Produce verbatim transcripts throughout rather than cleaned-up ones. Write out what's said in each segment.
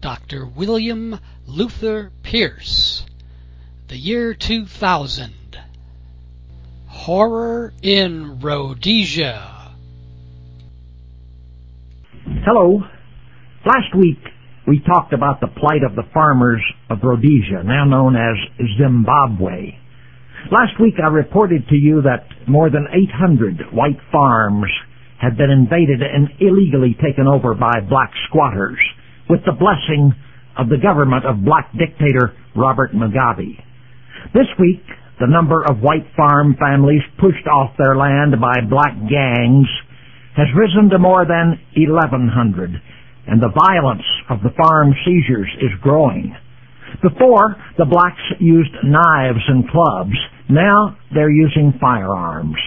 Doctor William Luther Pierce. The year two thousand. Horror in Rhodesia. Hello. Last week we talked about the plight of the farmers of Rhodesia, now known as Zimbabwe. Last week I reported to you that more than eight hundred white farms had been invaded and illegally taken over by black squatters with the blessing of the government of black dictator Robert Mugabe. This week, the number of white farm families pushed off their land by black gangs has risen to more than eleven hundred, and the violence of the farm seizures is growing. Before, the blacks used knives and clubs. Now they're using firearms.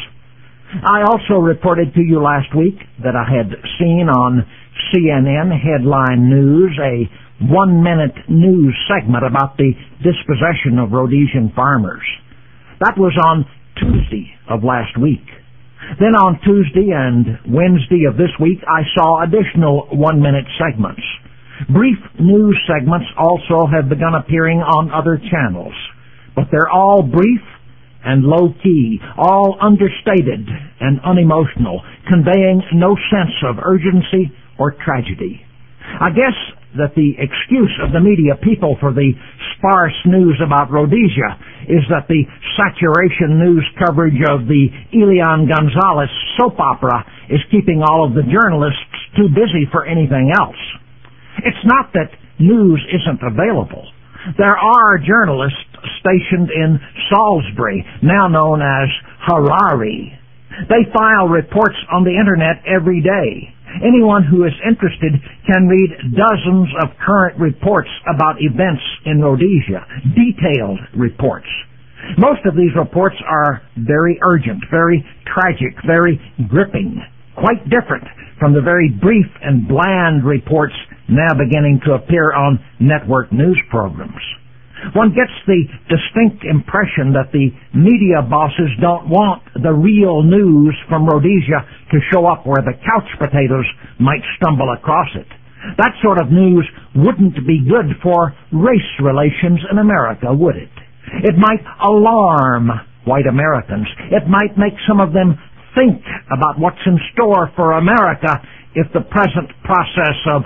I also reported to you last week that I had seen on C N N Headline News a one-minute news segment about the dispossession of Rhodesian farmers. That was on Tuesday of last week. Then on Tuesday and Wednesday of this week, I saw additional one-minute segments. Brief news segments also have begun appearing on other channels, but they're all brief and low-key, all understated and unemotional, conveying no sense of urgency or tragedy. I guess that the excuse of the media people for the sparse news about Rhodesia is that the saturation news coverage of the Elian Gonzalez soap opera is keeping all of the journalists too busy for anything else. It's not that news isn't available. There are journalists stationed in Salisbury, now known as Harare. They file reports on the internet every day. Anyone who is interested can read dozens of current reports about events in Rhodesia, detailed reports. Most of these reports are very urgent, very tragic, very gripping, quite different from the very brief and bland reports now beginning to appear on network news programs. One gets the distinct impression that the media bosses don't want the real news from Rhodesia to show up where the couch potatoes might stumble across it. That sort of news wouldn't be good for race relations in America, would it? It might alarm white Americans. It might make some of them think about what's in store for America if the present process of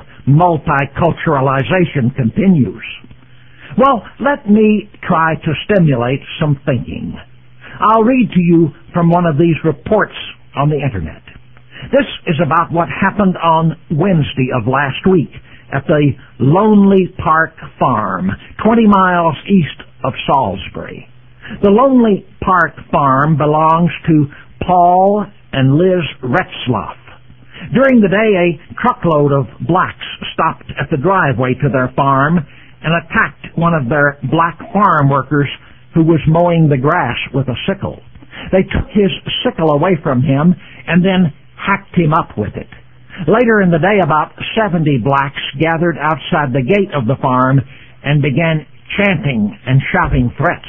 multiculturalization continues. Well, let me try to stimulate some thinking. I'll read to you from one of these reports on the internet. This is about what happened on Wednesday of last week at the Lonely Park Farm, twenty miles east of Salisbury. The Lonely Park Farm belongs to Paul and Liz Retzloff. During the day, a truckload of blacks stopped at the driveway to their farm and attacked one of their black farm workers who was mowing the grass with a sickle. They took his sickle away from him and then hacked him up with it. Later in the day, about seventy blacks gathered outside the gate of the farm and began chanting and shouting threats.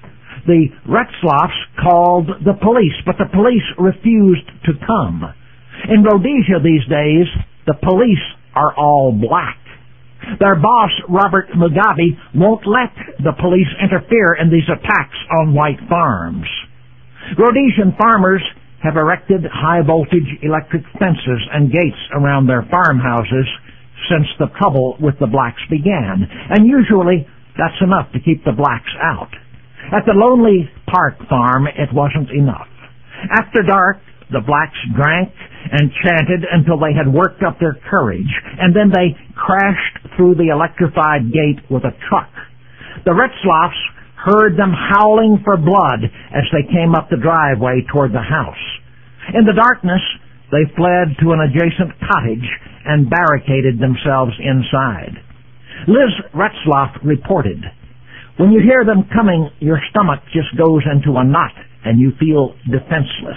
The Retzloffs called the police, but the police refused to come. In Rhodesia these days, the police are all black. Their boss, Robert Mugabe, won't let the police interfere in these attacks on white farms. Rhodesian farmers have erected high-voltage electric fences and gates around their farmhouses since the trouble with the blacks began, and usually that's enough to keep the blacks out. At the Lonely Park Farm, it wasn't enough. After dark, the blacks drank and chanted until they had worked up their courage, and then they crashed through the electrified gate with a truck. The Retzloffs heard them howling for blood as they came up the driveway toward the house. In the darkness, they fled to an adjacent cottage and barricaded themselves inside. Liz Retzloff reported, "When you hear them coming, your stomach just goes into a knot and you feel defenseless."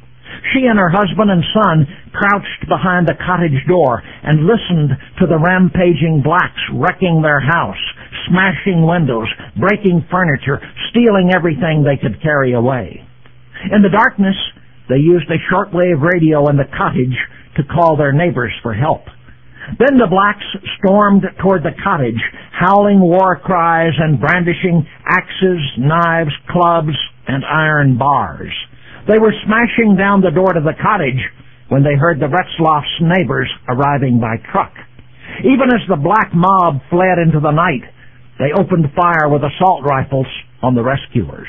She and her husband and son crouched behind the cottage door and listened to the rampaging blacks wrecking their house, smashing windows, breaking furniture, stealing everything they could carry away. In the darkness, they used a shortwave radio in the cottage to call their neighbors for help. Then the blacks stormed toward the cottage, howling war cries and brandishing axes, knives, clubs, and iron bars. They were smashing down the door to the cottage when they heard the Retzloffs' neighbors arriving by truck. Even as the black mob fled into the night, they opened fire with assault rifles on the rescuers.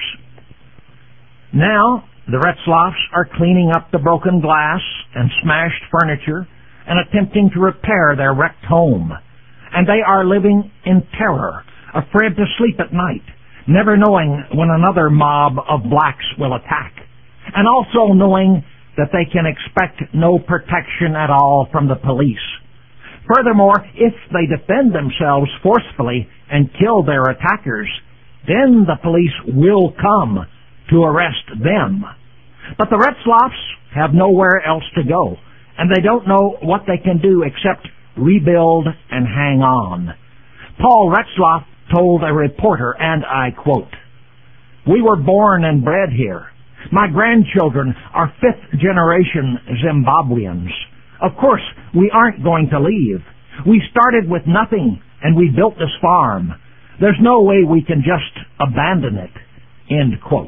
Now, the Retzloffs are cleaning up the broken glass and smashed furniture and attempting to repair their wrecked home. And they are living in terror, afraid to sleep at night, never knowing when another mob of blacks will attack, and also knowing that they can expect no protection at all from the police. Furthermore, if they defend themselves forcefully and kill their attackers, then the police will come to arrest them. But the Retzloffs have nowhere else to go, and they don't know what they can do except rebuild and hang on. Paul Retzloff told a reporter, and I quote, "We were born and bred here. My grandchildren are fifth-generation Zimbabweans. Of course, we aren't going to leave. We started with nothing, and we built this farm. There's no way we can just abandon it." End quote.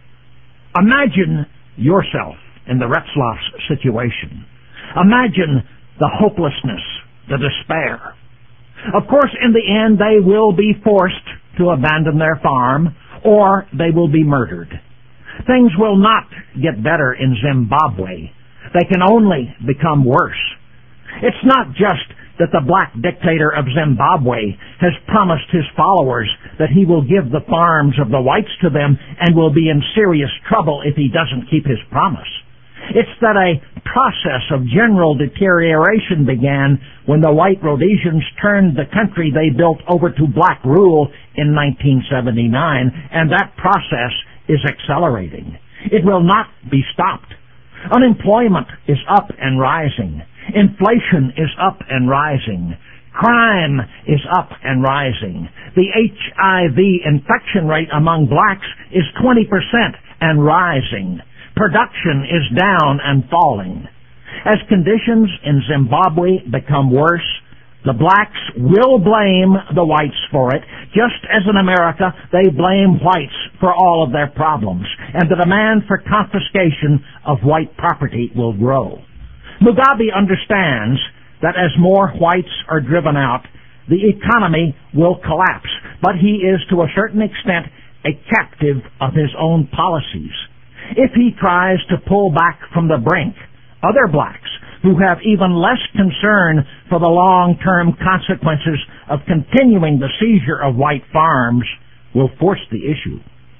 Imagine yourself in the Retzloffs' situation. Imagine the hopelessness, the despair. Of course, in the end, they will be forced to abandon their farm, or they will be murdered. Things will not get better in Zimbabwe. They can only become worse. It's not just that the black dictator of Zimbabwe has promised his followers that he will give the farms of the whites to them and will be in serious trouble if he doesn't keep his promise. It's that a process of general deterioration began when the white Rhodesians turned the country they built over to black rule in nineteen seventy-nine, and that process is accelerating. It will not be stopped. Unemployment is up and rising. Inflation is up and rising. Crime is up and rising. The H I V infection rate among blacks is twenty percent and rising. Production is down and falling. As conditions in Zimbabwe become worse, the blacks will blame the whites for it, just as in America they blame whites for all of their problems, and the demand for confiscation of white property will grow. Mugabe understands that as more whites are driven out, the economy will collapse, but he is to a certain extent a captive of his own policies. If he tries to pull back from the brink, other blacks who have even less concern for the long-term consequences of continuing the seizure of white farms will force the issue.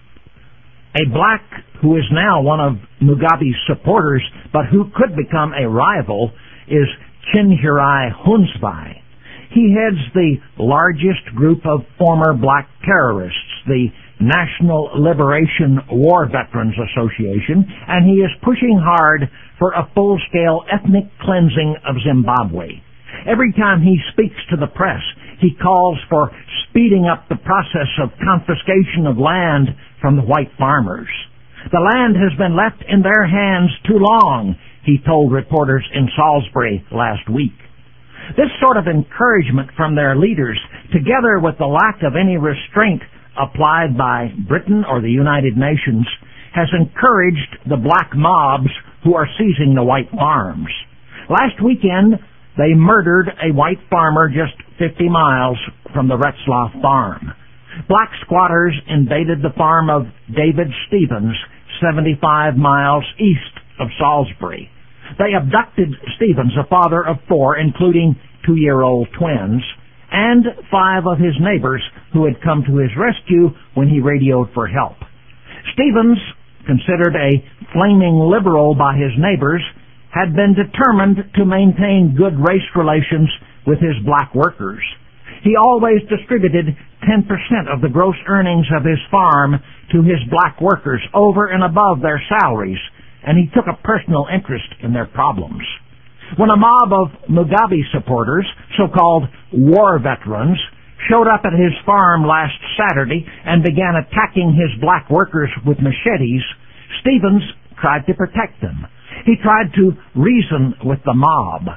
A black who is now one of Mugabe's supporters, but who could become a rival, is Chinhirai Hunsvai. He heads the largest group of former black terrorists, the National Liberation War Veterans Association, and he is pushing hard for a full-scale ethnic cleansing of Zimbabwe. Every time he speaks to the press, he calls for speeding up the process of confiscation of land from the white farmers. The land has been left in their hands too long, he told reporters in Salisbury last week. This sort of encouragement from their leaders, together with the lack of any restraint applied by Britain or the United Nations, has encouraged the black mobs who are seizing the white farms. Last weekend, they murdered a white farmer just fifty miles from the Retzloff farm. Black squatters invaded the farm of David Stevens, seventy-five miles east of Salisbury. They abducted Stevens, a father of four, including two-year-old twins, and five of his neighbors who had come to his rescue when he radioed for help. Stevens, considered a flaming liberal by his neighbors, had been determined to maintain good race relations with his black workers. He always distributed ten percent of the gross earnings of his farm to his black workers over and above their salaries, and he took a personal interest in their problems. When a mob of Mugabe supporters, so-called war veterans, showed up at his farm last Saturday and began attacking his black workers with machetes, Stevens tried to protect them. He tried to reason with the mob.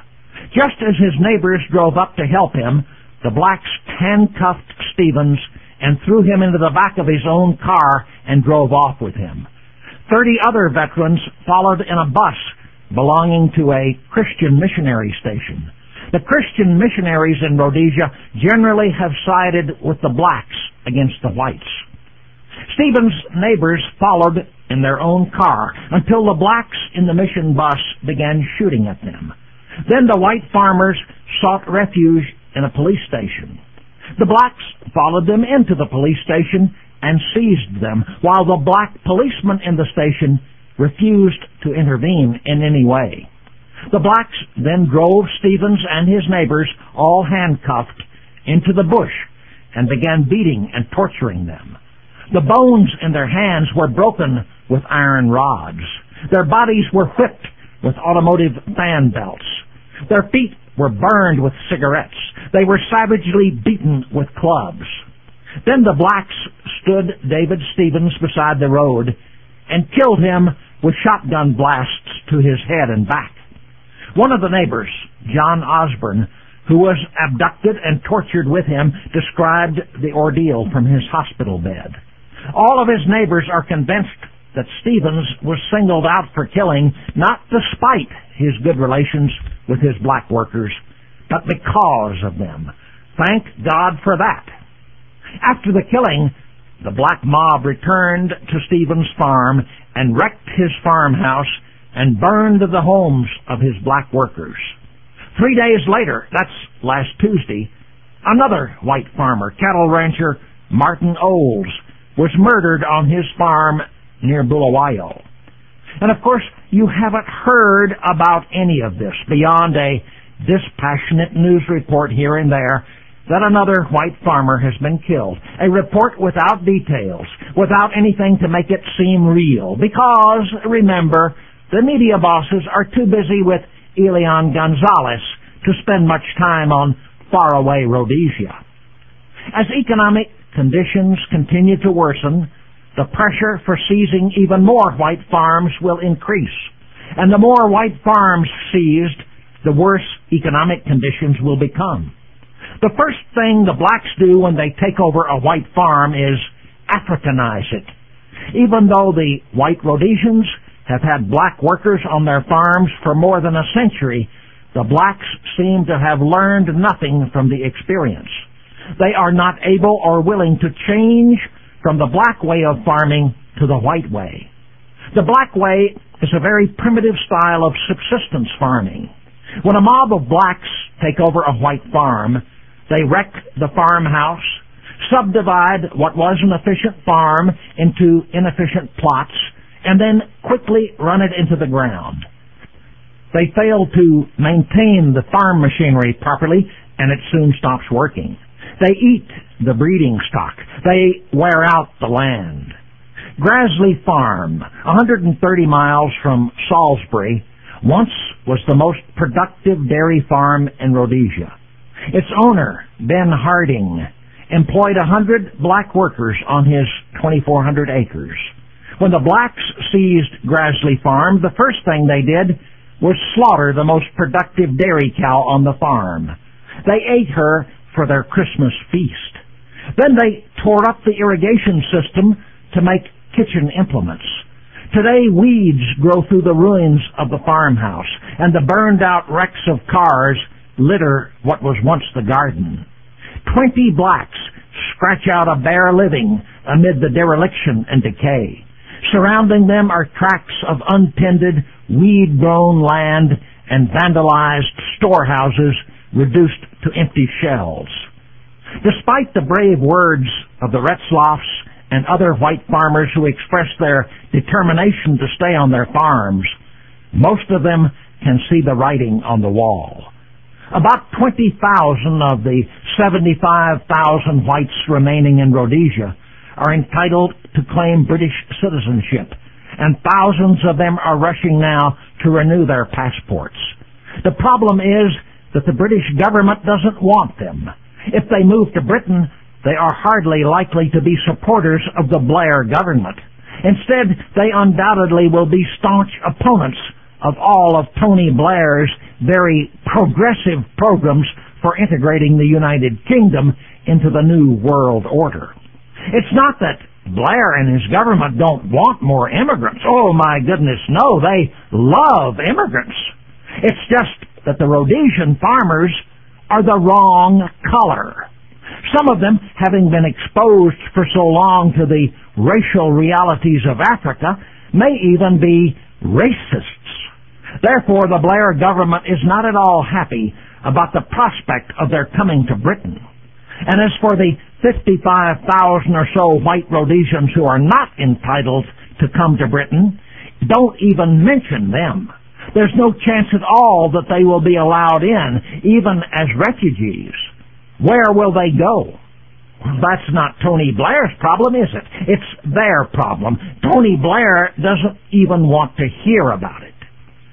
Just as his neighbors drove up to help him, the blacks handcuffed Stevens and threw him into the back of his own car and drove off with him. Thirty other veterans followed in a bus belonging to a Christian missionary station. The Christian missionaries in Rhodesia generally have sided with the blacks against the whites. Stevens' neighbors followed in their own car until the blacks in the mission bus began shooting at them. Then the white farmers sought refuge in a police station. The blacks followed them into the police station and seized them, while the black policemen in the station refused to intervene in any way. The blacks then drove Stevens and his neighbors, all handcuffed, into the bush and began beating and torturing them. The bones in their hands were broken with iron rods. Their bodies were whipped with automotive fan belts. Their feet were burned with cigarettes. They were savagely beaten with clubs. Then the blacks stood David Stevens beside the road and killed him with shotgun blasts to his head and back. One of the neighbors, John Osborne, who was abducted and tortured with him, described the ordeal from his hospital bed. All of his neighbors are convinced that Stevens was singled out for killing not despite his good relations with his black workers, but because of them. Thank God for that. After the killing, the black mob returned to Stevens' farm and wrecked his farmhouse and burned the homes of his black workers. Three days later, that's last Tuesday, another white farmer, cattle rancher Martin Olds, was murdered on his farm near Bulawayo. And of course, you haven't heard about any of this beyond a dispassionate news report here and there that another white farmer has been killed. A report without details, without anything to make it seem real. Because, remember, the media bosses are too busy with Elian Gonzalez to spend much time on faraway Rhodesia. As economic conditions continue to worsen, the pressure for seizing even more white farms will increase. And the more white farms seized, the worse economic conditions will become. The first thing the blacks do when they take over a white farm is Africanize it. Even though the white Rhodesians have had black workers on their farms for more than a century, the blacks seem to have learned nothing from the experience. They are not able or willing to change from the black way of farming to the white way. The black way is a very primitive style of subsistence farming. When a mob of blacks take over a white farm, they wreck the farmhouse, subdivide what was an efficient farm into inefficient plots, and then quickly run it into the ground. They fail to maintain the farm machinery properly, and it soon stops working. They eat the breeding stock. They wear out the land. Grasley Farm, one hundred thirty miles from Salisbury, once was the most productive dairy farm in Rhodesia. Its owner, Ben Harding, employed one hundred black workers on his twenty-four hundred acres. When the blacks seized Grasley Farm, the first thing they did was slaughter the most productive dairy cow on the farm. They ate her for their Christmas feast. Then they tore up the irrigation system to make kitchen implements. Today, weeds grow through the ruins of the farmhouse, and the burned-out wrecks of cars litter what was once the garden. Twenty blacks scratch out a bare living amid the dereliction and decay. Surrounding them are tracts of untended, weed-grown land and vandalized storehouses reduced to empty shells. Despite the brave words of the Retzloffs and other white farmers who expressed their determination to stay on their farms, most of them can see the writing on the wall. About twenty thousand of the seventy-five thousand whites remaining in Rhodesia are entitled to claim British citizenship, and thousands of them are rushing now to renew their passports. The problem is that the British government doesn't want them. If they move to Britain, they are hardly likely to be supporters of the Blair government. Instead, they undoubtedly will be staunch opponents of all of Tony Blair's very progressive programs for integrating the United Kingdom into the New World Order. It's not that Blair and his government don't want more immigrants. Oh, my goodness, no, they love immigrants. It's just that the Rhodesian farmers are the wrong color. Some of them, having been exposed for so long to the racial realities of Africa, may even be racists. Therefore, the Blair government is not at all happy about the prospect of their coming to Britain. And as for the fifty-five thousand or so white Rhodesians who are not entitled to come to Britain, don't even mention them. There's no chance at all that they will be allowed in, even as refugees. Where will they go? Well, that's not Tony Blair's problem, is it? It's their problem. Tony Blair doesn't even want to hear about it.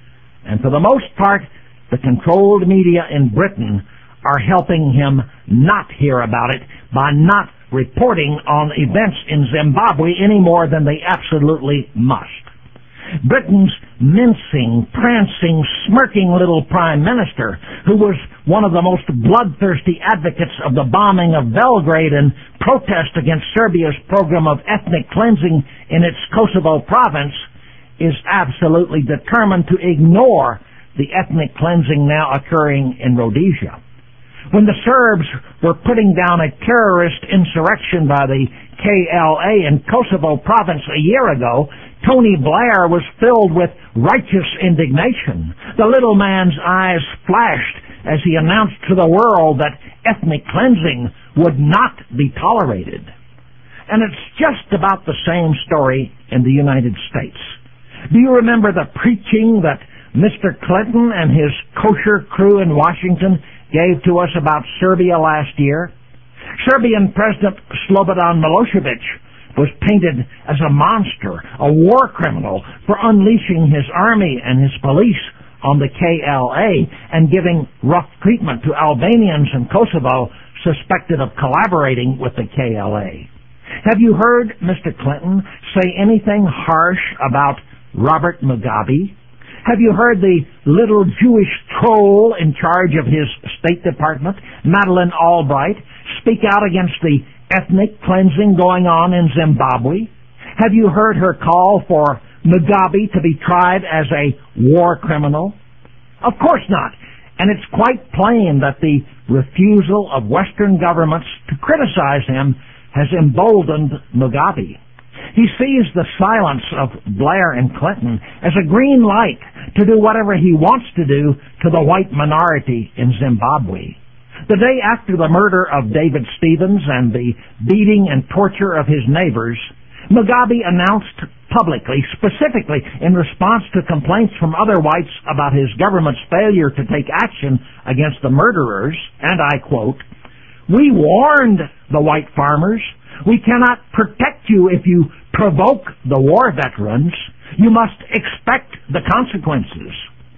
And for the most part, the controlled media in Britain are helping him not hear about it by not reporting on events in Zimbabwe any more than they absolutely must. Britain's mincing, prancing, smirking little prime minister, who was one of the most bloodthirsty advocates of the bombing of Belgrade in protest against Serbia's program of ethnic cleansing in its Kosovo province, is absolutely determined to ignore the ethnic cleansing now occurring in Rhodesia. When the Serbs were putting down a terrorist insurrection by the K L A in Kosovo province a year ago, Tony Blair was filled with righteous indignation. The little man's eyes flashed as he announced to the world that ethnic cleansing would not be tolerated. And it's just about the same story in the United States. Do you remember the preaching that Mister Clinton and his kosher crew in Washington gave to us about Serbia last year? Serbian President Slobodan Milosevic was painted as a monster, a war criminal, for unleashing his army and his police on the K L A and giving rough treatment to Albanians in Kosovo suspected of collaborating with the K L A. Have you heard Mister Clinton say anything harsh about Robert Mugabe? Have you heard the little Jewish troll in charge of his State Department, Madeleine Albright, speak out against the ethnic cleansing going on in Zimbabwe? Have you heard her call for Mugabe to be tried as a war criminal? Of course not. And it's quite plain that the refusal of Western governments to criticize him has emboldened Mugabe. He sees the silence of Blair and Clinton as a green light to do whatever he wants to do to the white minority in Zimbabwe. The day after the murder of David Stevens and the beating and torture of his neighbors, Mugabe announced publicly, specifically in response to complaints from other whites about his government's failure to take action against the murderers, and I quote, "We warned the white farmers, we cannot protect you if you provoke the war veterans. You must expect the consequences."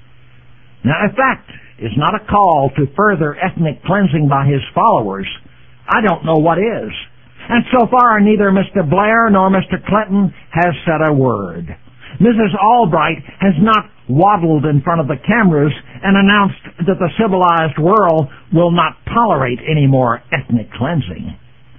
Now, if that is not a call to further ethnic cleansing by his followers, I don't know what is. And so far, neither Mister Blair nor Mister Clinton has said a word. Missus Albright has not waddled in front of the cameras and announced that the civilized world will not tolerate any more ethnic cleansing.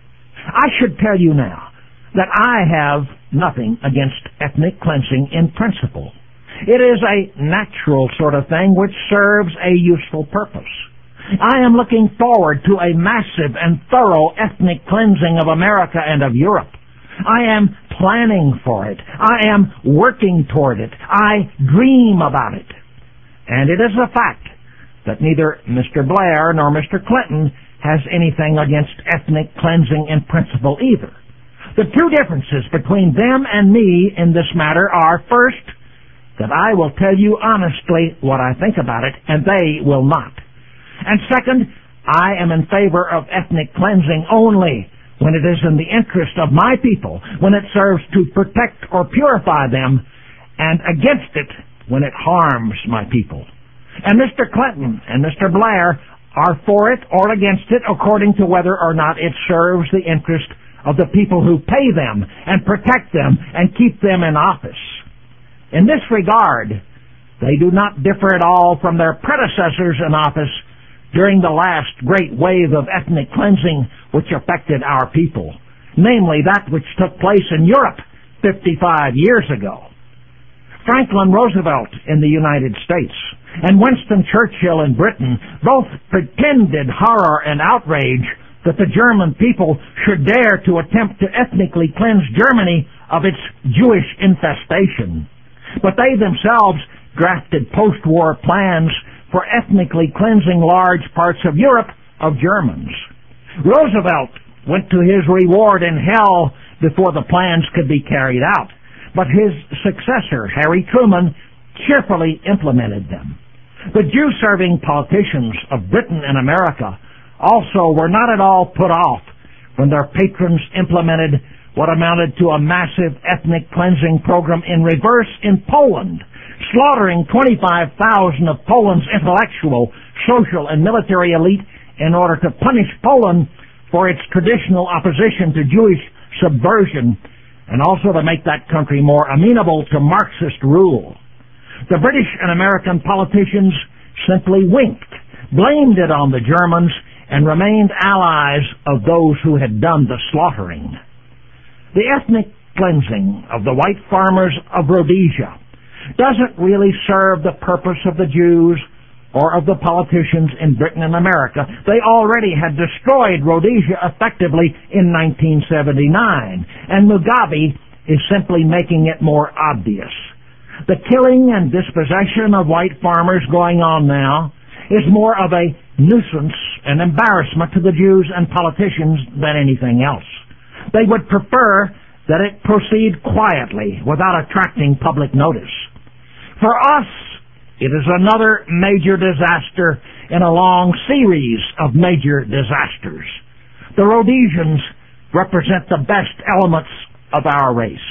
I should tell you now that I have nothing against ethnic cleansing in principle. It is a natural sort of thing which serves a useful purpose. I am looking forward to a massive and thorough ethnic cleansing of America and of Europe. I am planning for it. I am working toward it. I dream about it. And it is a fact that neither Mister Blair nor Mister Clinton has anything against ethnic cleansing in principle either. The two differences between them and me in this matter are, first, that I will tell you honestly what I think about it, and they will not. And second, I am in favor of ethnic cleansing only when it is in the interest of my people, when it serves to protect or purify them, and against it when it harms my people. And Mister Clinton and Mister Blair are for it or against it according to whether or not it serves the interest of the people who pay them and protect them and keep them in office. In this regard, They do not differ at all from their predecessors in office during the last great wave of ethnic cleansing which affected our people, namely that which took place in Europe fifty-five years ago. Franklin Roosevelt in the United States and Winston Churchill in Britain both pretended horror and outrage that the German people should dare to attempt to ethnically cleanse Germany of its Jewish infestation. But they themselves drafted post-war plans for ethnically cleansing large parts of Europe of Germans. Roosevelt went to his reward in hell before the plans could be carried out, but his successor, Harry Truman, cheerfully implemented them. The Jew-serving politicians of Britain and America also were not at all put off when their patrons implemented what amounted to a massive ethnic cleansing program in reverse in Poland, slaughtering twenty-five thousand of Poland's intellectual, social, and military elite in order to punish Poland for its traditional opposition to Jewish subversion and also to make that country more amenable to Marxist rule. The British and American politicians simply winked, blamed it on the Germans, and remained allies of those who had done the slaughtering. The ethnic cleansing of the white farmers of Rhodesia doesn't really serve the purpose of the Jews or of the politicians in Britain and America. They already had destroyed Rhodesia effectively in nineteen seventy-nine, and Mugabe is simply making it more obvious. The killing and dispossession of white farmers going on now is more of a nuisance and embarrassment to the Jews and politicians than anything else. They would prefer that it proceed quietly without attracting public notice. For us, it is another major disaster in a long series of major disasters. The Rhodesians represent the best elements of our race.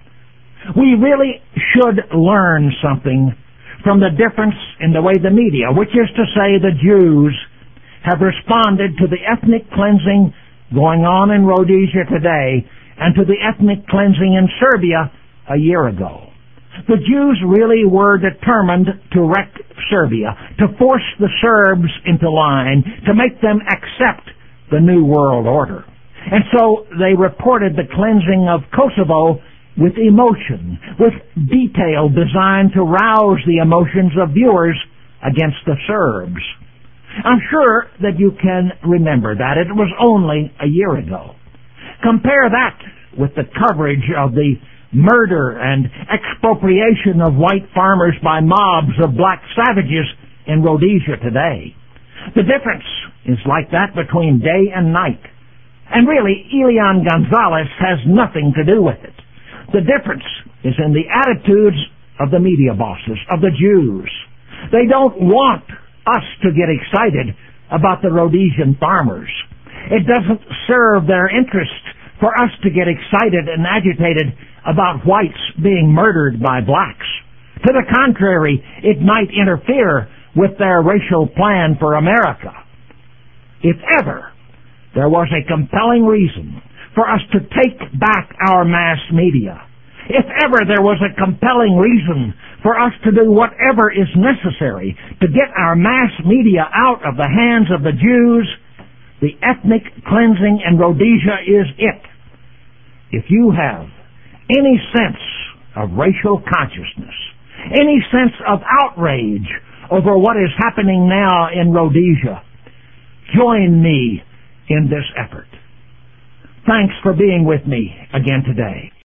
We really should learn something from the difference in the way the media, which is to say the Jews, have responded to the ethnic cleansing going on in Rhodesia today and to the ethnic cleansing in Serbia a year ago. The Jews really were determined to wreck Serbia, to force the Serbs into line, to make them accept the New World Order. And so they reported the cleansing of Kosovo with emotion, with detail designed to rouse the emotions of viewers against the Serbs. I'm sure that you can remember that. It was only a year ago. Compare that with the coverage of the murder and expropriation of white farmers by mobs of black savages in Rhodesia today. The difference is like that between day and night. And really, Elian Gonzalez has nothing to do with it. The difference is in the attitudes of the media bosses, of the Jews. They don't want us to get excited about the Rhodesian farmers. It doesn't serve their interest for us to get excited and agitated about whites being murdered by blacks. To the contrary, it might interfere with their racial plan for America. If ever there was a compelling reason for us to take back our mass media, if ever there was a compelling reason for us to do whatever is necessary to get our mass media out of the hands of the Jews, the ethnic cleansing in Rhodesia is it. If you have any sense of racial consciousness, any sense of outrage over what is happening now in Rhodesia, join me in this effort. Thanks for being with me again today.